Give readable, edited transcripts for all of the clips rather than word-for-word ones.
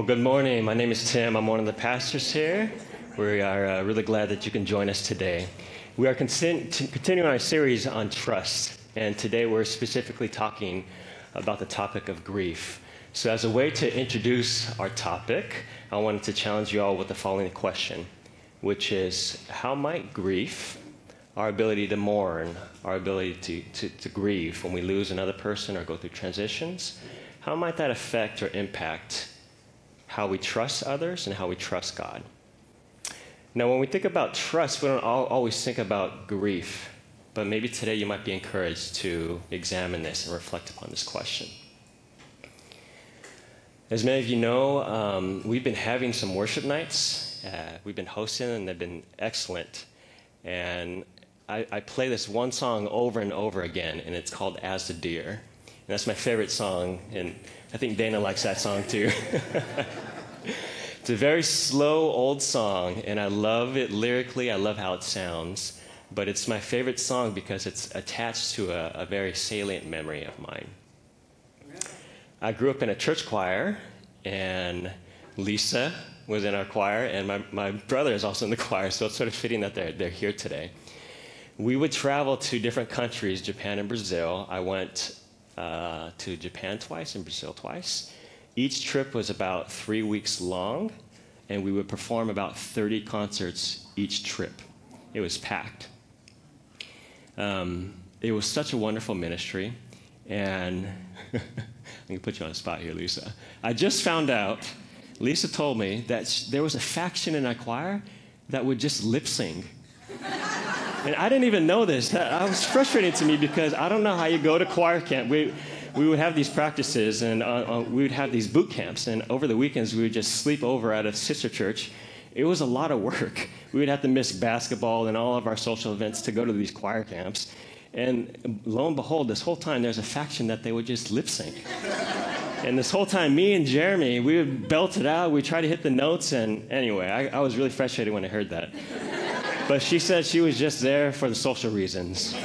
Good morning. My name is Tim. I'm one of the pastors here. We are really glad that you can join us today. We are continuing our series on trust, and today we're specifically talking about the topic of grief. So as a way to introduce our topic, I wanted to challenge you all with the following question, which is, how might grief, our ability to mourn, our ability to grieve when we lose another person or go through transitions, how might that affect or impact how we trust others and how we trust God? Now, when we think about trust, we don't always think about grief, but maybe today you might be encouraged to examine this and reflect upon this question. As many of you know, we've been having some worship nights. We've been hosting, and they've been excellent. And I play this one song over and over again, and it's called As the Deer. And that's my favorite song, and I think Dana likes that song too. It's a very slow, old song, and I love it lyrically. I love how it sounds. But it's my favorite song because it's attached to a very salient memory of mine. I grew up in a church choir, and Lisa was in our choir, and my brother is also in the choir, so it's sort of fitting that they're here today. We would travel to different countries, Japan and Brazil. I went to Japan twice and Brazil twice. Each trip was about 3 weeks long, and we would perform about 30 concerts each trip. It was packed. It was such a wonderful ministry, and I'm going to put you on the spot here, Lisa. I just found out, Lisa told me that there was a faction in our choir that would just lip sing. And I didn't even know this. That was frustrating to me because I don't know how you go to choir camp. We would have these practices, and we would have these boot camps, and over the weekends we would just sleep over at a sister church. It was a lot of work. We would have to miss basketball and all of our social events to go to these choir camps. And lo and behold, this whole time there's a faction that they would just lip sync. And this whole time, me and Jeremy, we would belt it out. We'd try to hit the notes, and anyway, I was really frustrated when I heard that. But she said she was just there for the social reasons.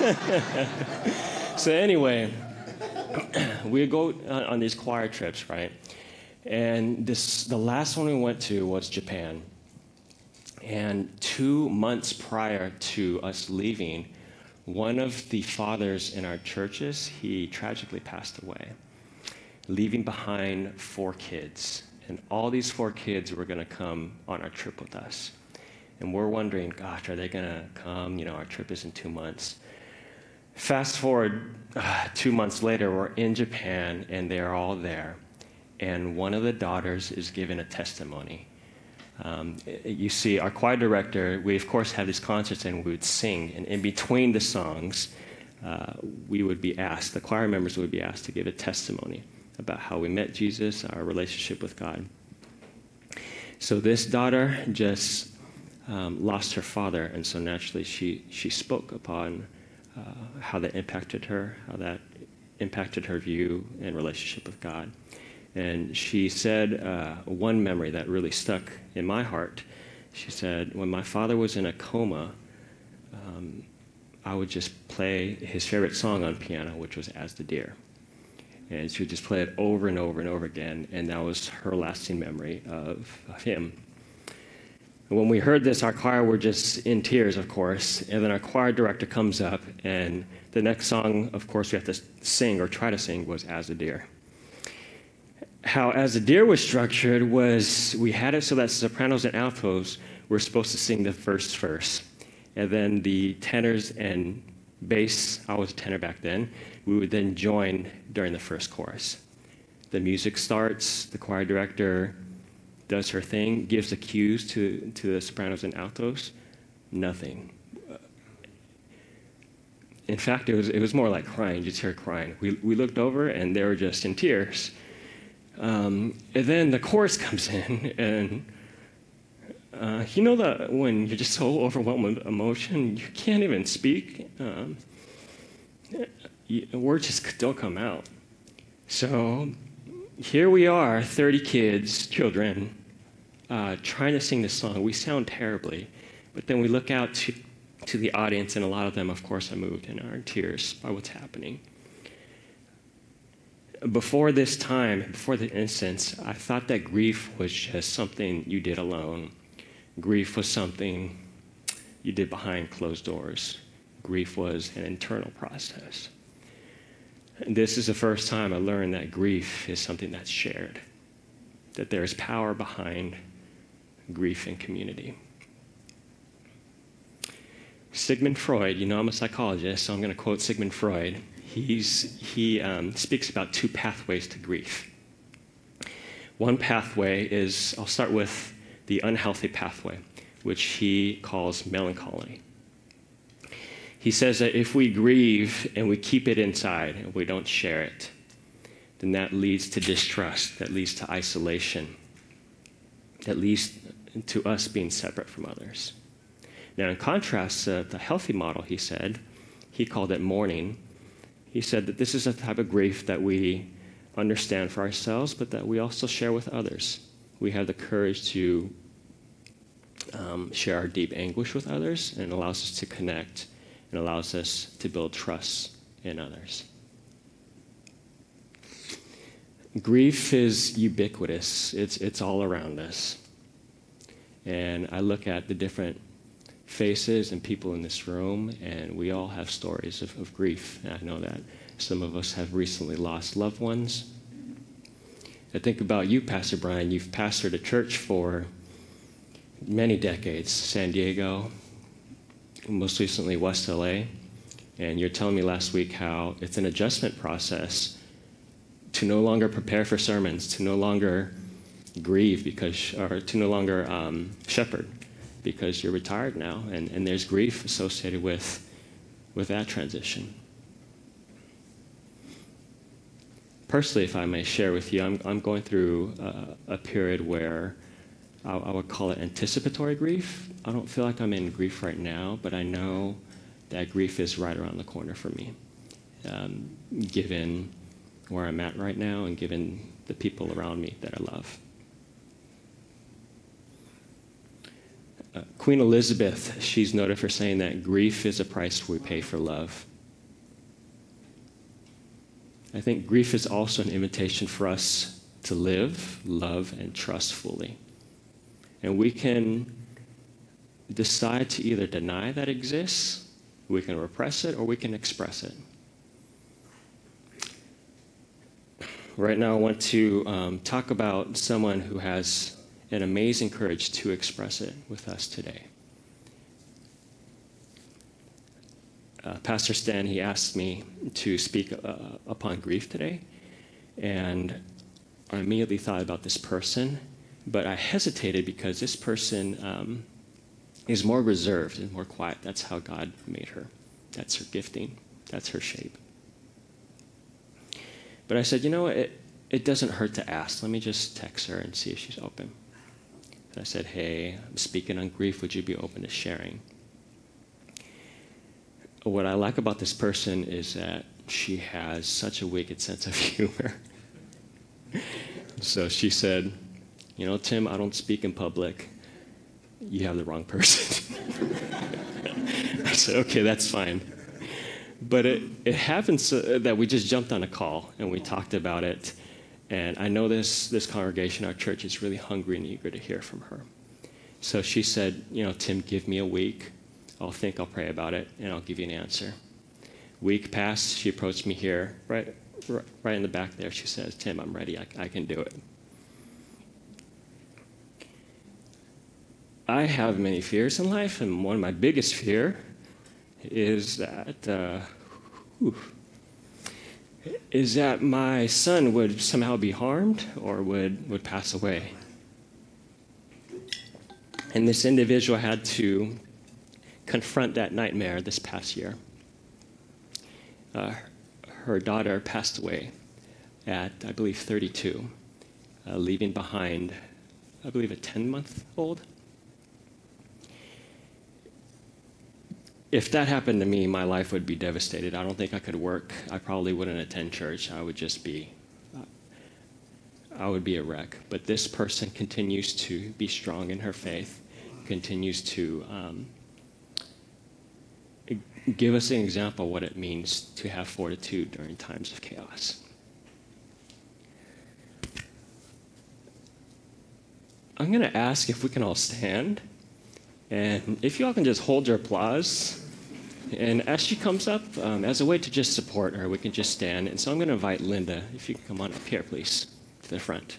So anyway, we go on these choir trips, right? And the last one we went to was Japan. And 2 months prior to us leaving, one of the fathers in our churches, he tragically passed away, leaving behind 4 kids. And all these 4 kids were going to come on our trip with us. And we're wondering, gosh, are they going to come? You know, our trip is in 2 months. Fast forward 2 months later, we're in Japan, and they're all there. And one of the daughters is giving a testimony. You see, our choir director, we, of course, have these concerts, and we would sing. And in between the songs, we would be asked, the choir members would be asked to give a testimony about how we met Jesus, our relationship with God. So this daughter just lost her father, and so naturally she spoke upon how that impacted her, how that impacted her view and relationship with God. And she said one memory that really stuck in my heart. She said, when my father was in a coma, I would just play his favorite song on piano, which was As the Deer. And she would just play it over and over and over again, and that was her lasting memory of him. When we heard this, our choir were just in tears, of course, and then our choir director comes up, and the next song, of course, we have to sing or try to sing was As the Deer. How As the Deer was structured was we had it so that sopranos and altos were supposed to sing the first verse, and then the tenors and bass, I was a tenor back then, we would then join during the first chorus. The music starts, the choir director does her thing, gives the cues to the sopranos and altos, nothing. In fact, it was more like crying, just hear crying. We looked over, and they were just in tears. And then the chorus comes in, and you know that when you're just so overwhelmed with emotion, you can't even speak. Words just don't come out. So here we are, 30 children, trying to sing this song. We sound terribly, but then we look out to the audience, and a lot of them, of course, are moved and are in tears by what's happening. before this time, before the instance, I thought that grief was just something you did alone. Grief was something you did behind closed doors. Grief was an internal process. And this is the first time I learned that grief is something that's shared, that there is power behind grief in community. Sigmund Freud, you know I'm a psychologist, so I'm going to quote Sigmund Freud. He speaks about two pathways to grief. One pathway is, I'll start with the unhealthy pathway, which he calls melancholy. He says that if we grieve and we keep it inside and we don't share it, then that leads to distrust, that leads to isolation, that leads to us being separate from others. Now, in contrast to the healthy model, he said, he called it mourning. He said that this is a type of grief that we understand for ourselves, but that we also share with others. We have the courage to share our deep anguish with others, and it allows us to connect and allows us to build trust in others. Grief is ubiquitous. It's all around us. And I look at the different faces and people in this room, and we all have stories of grief. And I know that some of us have recently lost loved ones. I think about you, Pastor Brian. You've pastored a church for many decades, San Diego, most recently West LA. And you're telling me last week how it's an adjustment process to no longer prepare for sermons, to no longer grieve or to no longer shepherd, because you're retired now, and there's grief associated with that transition. Personally, if I may share with you, I'm going through a period where I would call it anticipatory grief. I don't feel like I'm in grief right now, but I know that grief is right around the corner for me, given where I'm at right now and given the people around me that I love. Queen Elizabeth, she's noted for saying that grief is a price we pay for love. I think grief is also an invitation for us to live, love, and trust fully. And we can decide to either deny that exists, we can repress it, or we can express it. Right now, I want to talk about someone who has an amazing courage to express it with us today. Pastor Stan, he asked me to speak upon grief today, and I immediately thought about this person, but I hesitated because this person is more reserved and more quiet. That's how God made her. That's her gifting. That's her shape. But I said, it doesn't hurt to ask. Let me just text her and see if she's open. And I said, hey, I'm speaking on grief. Would you be open to sharing? What I like about this person is that she has such a wicked sense of humor. So she said, Tim, I don't speak in public. You have the wrong person. I said, okay, that's fine. But it happens that we just jumped on a call and we talked about it. And I know this congregation, our church, is really hungry and eager to hear from her. So she said, Tim, give me a week. I'll pray about it, and I'll give you an answer. Week passed, she approached me here, right in the back there. She says, Tim, I'm ready. I can do it. I have many fears in life, and one of my biggest fear is that my son would somehow be harmed or would pass away. And this individual had to confront that nightmare this past year. Her daughter passed away at, I believe, 32, leaving behind, I believe, a 10-month-old. If that happened to me, my life would be devastated. I don't think I could work. I probably wouldn't attend church. I would be a wreck. But this person continues to be strong in her faith, continues to give us an example of what it means to have fortitude during times of chaos. I'm going to ask if we can all stand. And if you all can just hold your applause. And as she comes up, as a way to just support her, we can just stand. And so I'm going to invite Linda, if you can come on up here, please, to the front.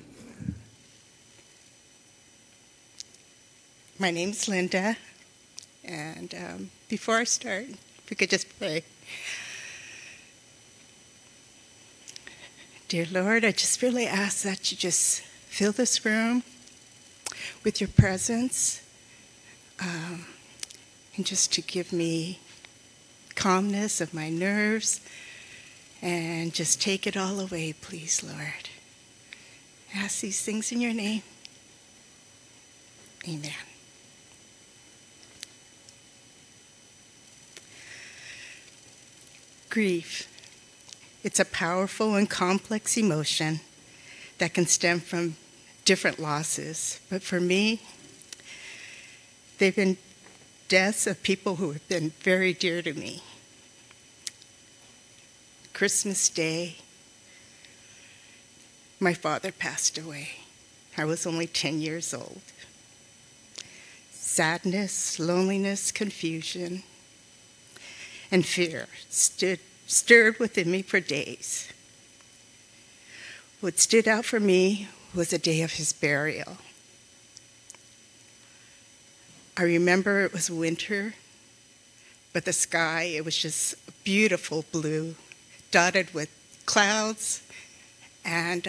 My name's Linda. And before I start, if we could just pray. Dear Lord, I just really ask that you just fill this room with your presence, and just to give me calmness of my nerves, and just take it all away, please, Lord. I ask these things in your name. Amen. Grief. It's a powerful and complex emotion that can stem from different losses. But for me, they've been deaths of people who have been very dear to me. Christmas Day, my father passed away. I was only 10 years old. Sadness, loneliness, confusion, and fear stirred within me for days. What stood out for me was the day of his burial. I remember it was winter, but the sky, it was just beautiful blue, dotted with clouds. And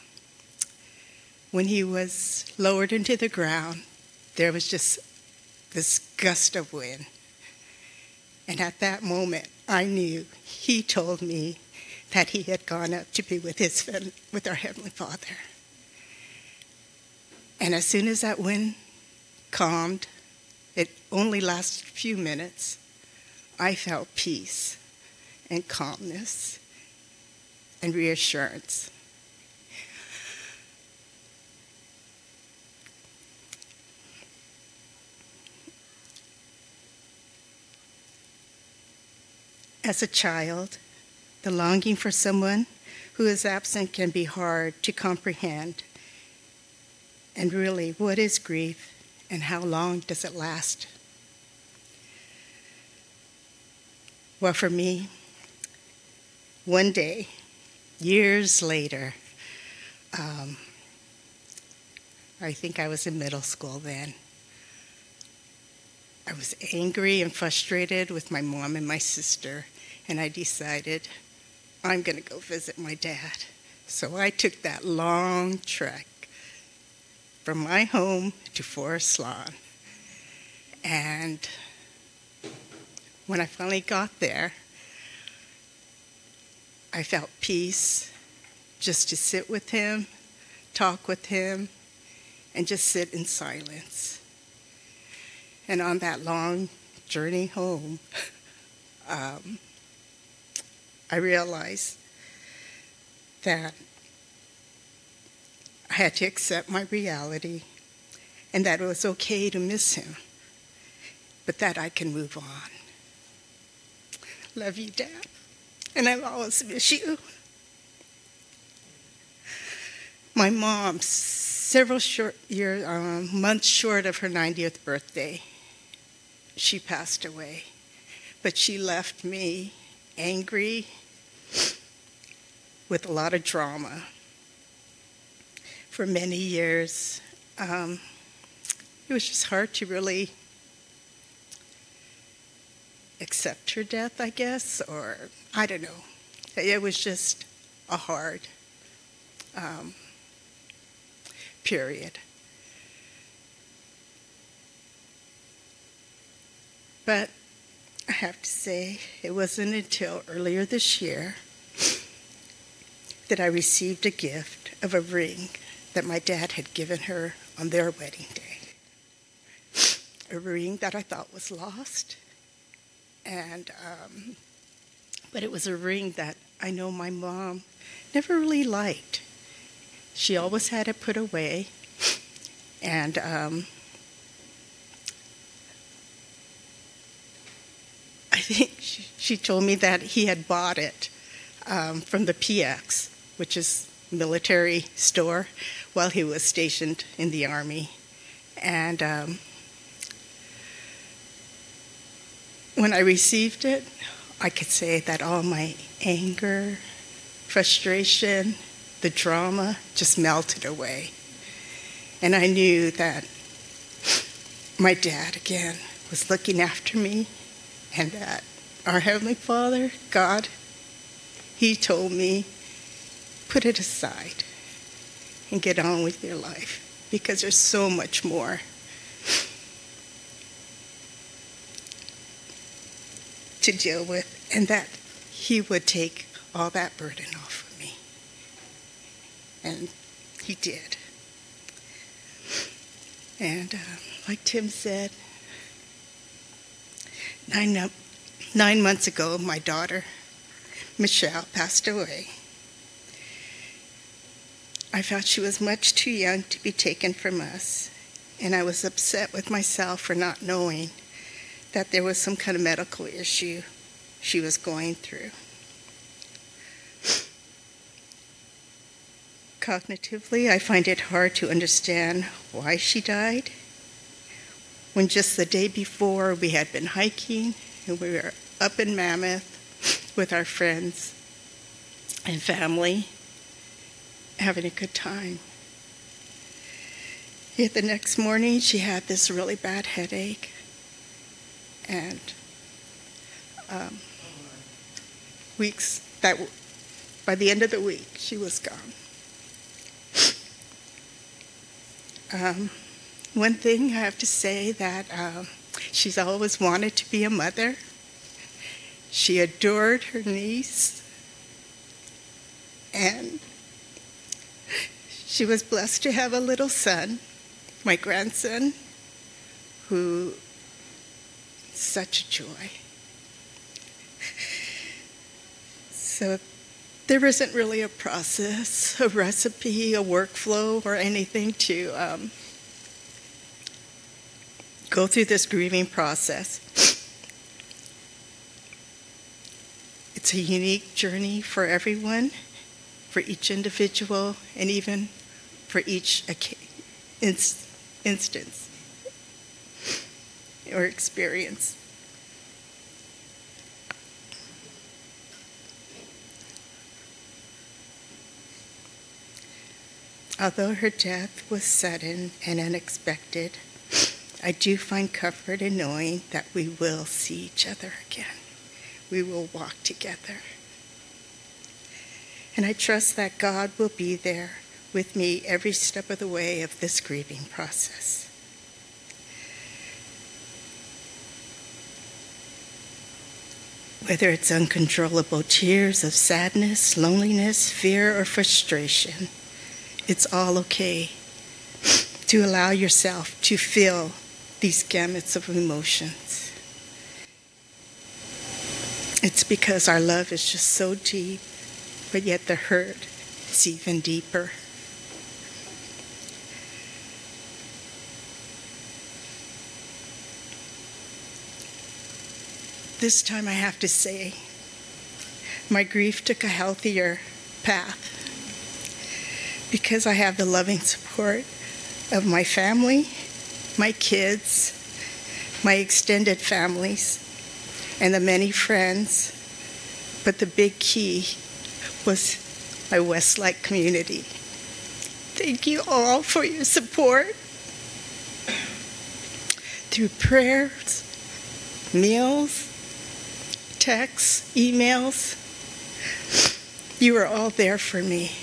when he was lowered into the ground, there was just this gust of wind. And at that moment, I knew he told me that he had gone up to be with our Heavenly Father. And as soon as that wind calmed, it only lasted a few minutes, I felt peace and calmness and reassurance. As a child, the longing for someone who is absent can be hard to comprehend. And really, what is grief and how long does it last? Well, for me, one day, years later, I think I was in middle school then, I was angry and frustrated with my mom and my sister, and I decided I'm going to go visit my dad. So I took that long trek from my home to Forest Lawn. And when I finally got there, I felt peace just to sit with him, talk with him, and just sit in silence. And on that long journey home, I realized that I had to accept my reality and that it was okay to miss him, but that I can move on. Love you, Dad, and I'll always miss you. My mom, several months short of her 90th birthday, she passed away, but she left me angry with a lot of drama. For many years, it was just hard to really accept her death, I guess, or I don't know. It was just a hard period. But I have to say, it wasn't until earlier this year that I received a gift of a ring that my dad had given her on their wedding day. A ring that I thought was lost, and but it was a ring that I know my mom never really liked. She always had it put away, and I think she told me that he had bought it from the PX, which is military store, while he was stationed in the Army. And when I received it, I could say that all my anger, frustration, the drama just melted away. And I knew that my dad, again, was looking after me, and that our Heavenly Father, God, He told me, put it aside and get on with your life, because there's so much more. To deal with, and that He would take all that burden off of me. And He did. And like Tim said, 9 months ago, my daughter, Michelle, passed away. I felt she was much too young to be taken from us, and I was upset with myself for not knowing that there was some kind of medical issue she was going through. Cognitively, I find it hard to understand why she died, when just the day before we had been hiking and we were up in Mammoth with our friends and family, having a good time. Yet the next morning, she had this really bad headache, and by the end of the week, she was gone. One thing I have to say that she's always wanted to be a mother. She adored her niece, and she was blessed to have a little son, my grandson, who is such a joy. So there isn't really a process, a recipe, a workflow, or anything to go through this grieving process. It's a unique journey for everyone, for each individual, and even for each instance or experience. Although her death was sudden and unexpected, I do find comfort in knowing that we will see each other again. We will walk together. And I trust that God will be there with me every step of the way of this grieving process. Whether it's uncontrollable tears of sadness, loneliness, fear, or frustration, it's all okay to allow yourself to feel these gamuts of emotions. It's because our love is just so deep, but yet the hurt is even deeper. This time I have to say, my grief took a healthier path because I have the loving support of my family, my kids, my extended families, and the many friends. But the big key was my Westlake community. Thank you all for your support through prayers, meals, texts, emails. You were all there for me.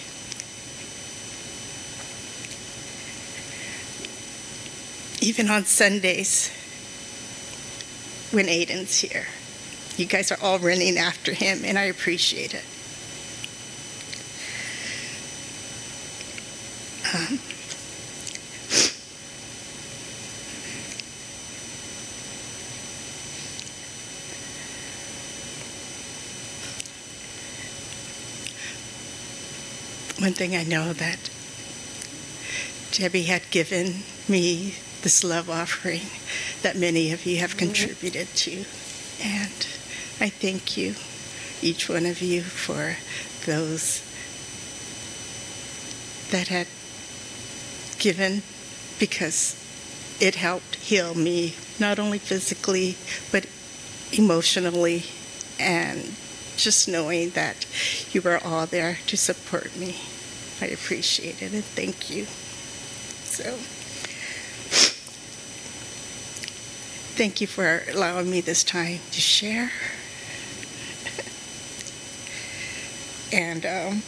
Even on Sundays when Aiden's here. You guys are all running after him, and I appreciate it. One thing I know that Debbie had given me this love offering that many of you have contributed to. And I thank you, each one of you, for those that had given, because it helped heal me, not only physically, but emotionally, and just knowing that you were all there to support me. I appreciate it, and thank you. So, thank you for allowing me this time to share. And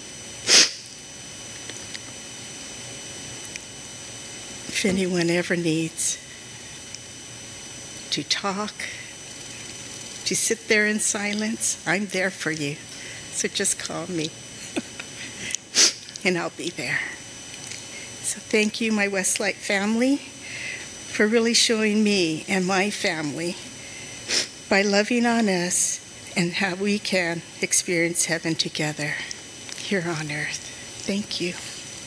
if anyone ever needs to talk, to sit there in silence, I'm there for you. So just call me, and I'll be there. So thank you, my Westlight family, for really showing me and my family by loving on us and how we can experience heaven together here on earth. Thank you.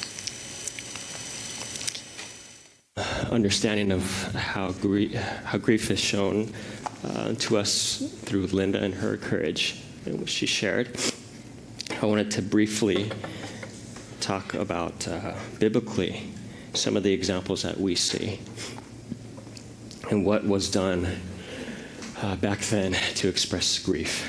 Understanding of how grief is shown to us through Linda and her courage and what she shared. I wanted to briefly talk about biblically some of the examples that we see and what was done back then to express grief.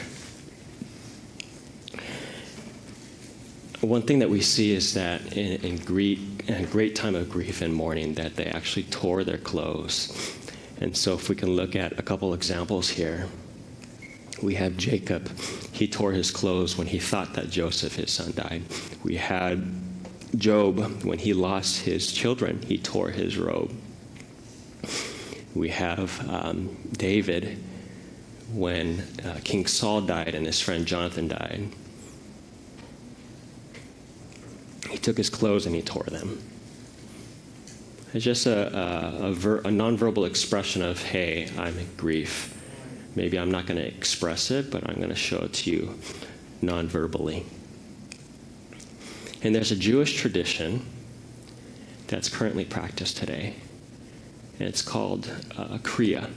One thing that we see is that in a great time of grief and mourning, that they actually tore their clothes. And so if we can look at a couple examples here, we have Jacob. He tore his clothes when he thought that Joseph, his son, died. We had Job, when he lost his children, he tore his robe. We have David, when King Saul died and his friend Jonathan died. He took his clothes and he tore them. It's just a nonverbal expression of, hey, I'm in grief. Maybe I'm not going to express it, but I'm going to show it to you nonverbally. And there's a Jewish tradition that's currently practiced today, and it's called Kriya.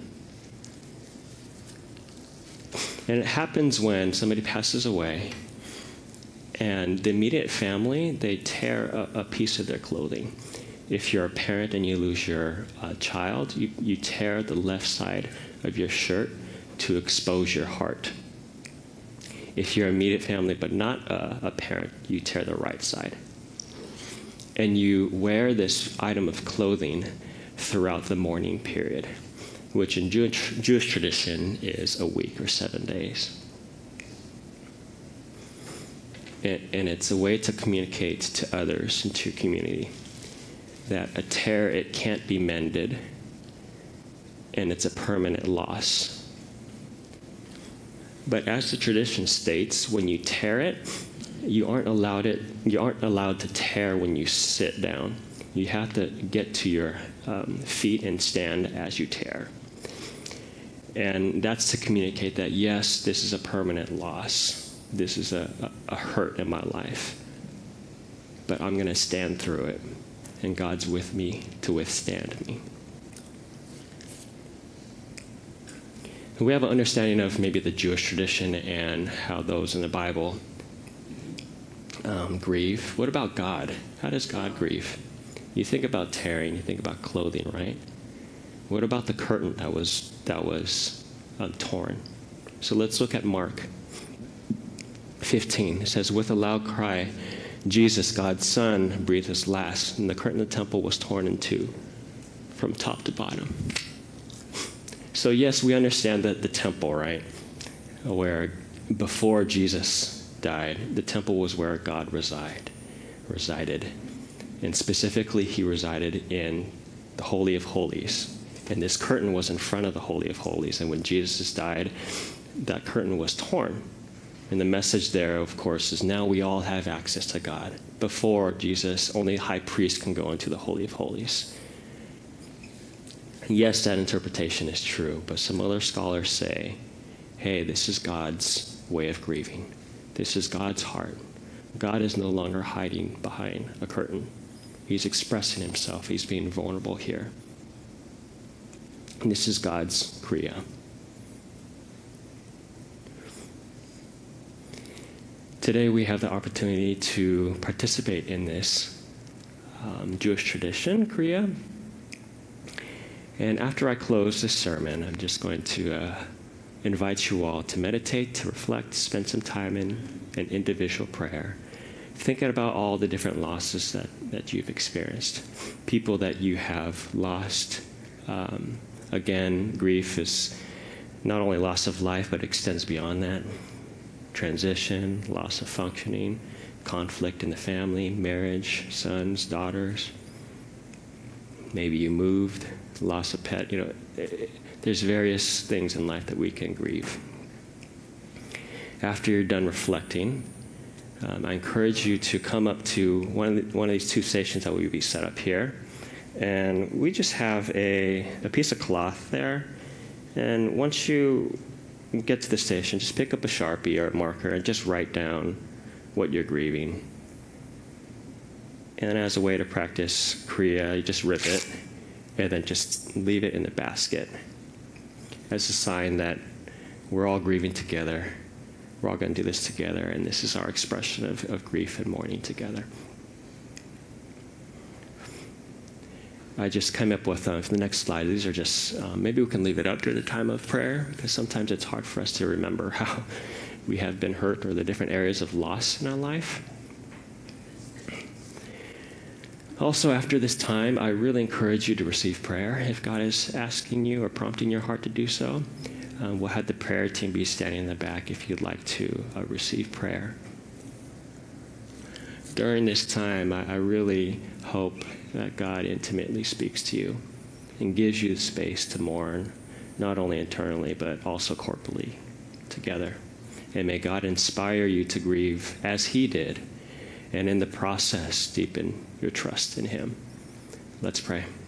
And it happens when somebody passes away, and the immediate family, they tear a piece of their clothing. If you're a parent and you lose your child, you tear the left side of your shirt to expose your heart. If you're immediate family but not a parent, you tear the right side. And you wear this item of clothing throughout the mourning period, which in Jewish tradition is a week or 7 days. And it's a way to communicate to others and to your community that a tear, it can't be mended, and it's a permanent loss. But as the tradition states, when you tear it, you aren't allowed to tear when you sit down. You have to get to your feet and stand as you tear. And that's to communicate that, yes, this is a permanent loss. This is a hurt in my life. But I'm going to stand through it, and God's with me to withstand me. We have an understanding of maybe the Jewish tradition and how those in the Bible grieve. What about God? How does God grieve? You think about tearing, you think about clothing, right? What about the curtain that was torn? So let's look at Mark 15. It says, with a loud cry, Jesus, God's Son, breathed his last, and the curtain of the temple was torn in two from top to bottom. So yes, we understand that the temple, right, where before Jesus died, the temple was where God resided. And specifically, he resided in the Holy of Holies. And this curtain was in front of the Holy of Holies. And when Jesus died, that curtain was torn. And the message there, of course, is now we all have access to God. Before Jesus, only a high priest can go into the Holy of Holies. Yes, that interpretation is true, but some other scholars say, hey, this is God's way of grieving. This is God's heart. God is no longer hiding behind a curtain. He's expressing himself. He's being vulnerable here. And this is God's Kriya. Today we have the opportunity to participate in this Jewish tradition, Kriya. And after I close this sermon, I'm just going to invite you all to meditate, to reflect, spend some time in an individual prayer, thinking about all the different losses that you've experienced, people that you have lost. Again, grief is not only loss of life, but extends beyond that. Transition, loss of functioning, conflict in the family, marriage, sons, daughters. Maybe you moved, loss of pet. There's various things in life that we can grieve. After you're done reflecting, I encourage you to come up to one of these two stations that will be set up here. And we just have a piece of cloth there. And once you get to the station, just pick up a Sharpie or a marker and just write down what you're grieving. And as a way to practice Kriya, you just rip it and then just leave it in the basket as a sign that we're all grieving together. We're all going to do this together, and this is our expression of grief and mourning together. I just came up with, for the next slide, these are just, maybe we can leave it up during the time of prayer, because sometimes it's hard for us to remember how we have been hurt or the different areas of loss in our life. Also, after this time, I really encourage you to receive prayer. If God is asking you or prompting your heart to do so, we'll have the prayer team be standing in the back if you'd like to receive prayer. During this time, I really hope that God intimately speaks to you and gives you the space to mourn, not only internally, but also corporally together. And may God inspire you to grieve as he did, and in the process, deepen your trust in him. Let's pray.